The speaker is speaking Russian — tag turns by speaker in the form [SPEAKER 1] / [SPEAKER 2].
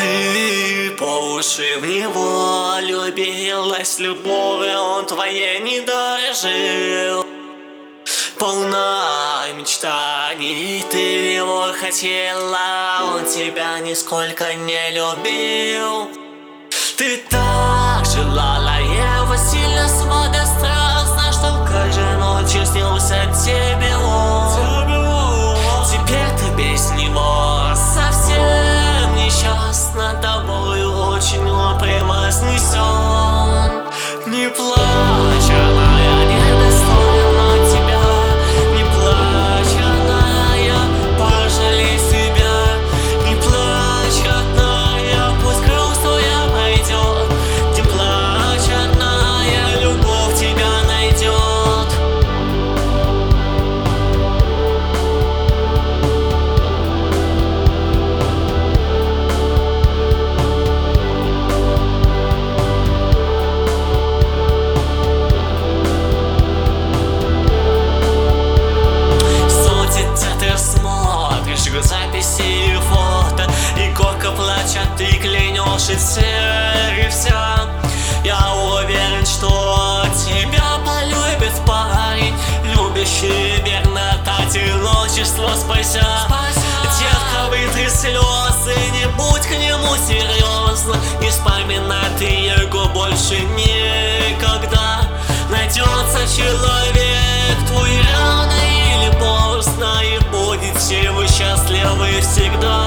[SPEAKER 1] Ты по уши в него влюбилась, любовью он твоей не дорожил. Полна мечтаний, ты его хотела, он тебя нисколько не любил. Ты так желала его сильно, сладострастно, что каждой ночью снился тебе он. Теперь ты без него совсем несчастна, тобою очень прекрасный сон. Не плачь, она недостойна тебя, не плачь, родная, пожалей себя. Не плачь, родная, пусть грусть твоя пройдет. Не плачь, родная, любовь тебя найдет. Записи и фото, и горько плача ты клянешь и вся. Я уверен, что тебя полюбит парень, любящий верно от одиночества спася. Детка, вытри слезы, не будь к нему серьезно, не вспоминай ты его больше никогда. Найдется человек твой рано или поздно, и будете вы счастливы всегда.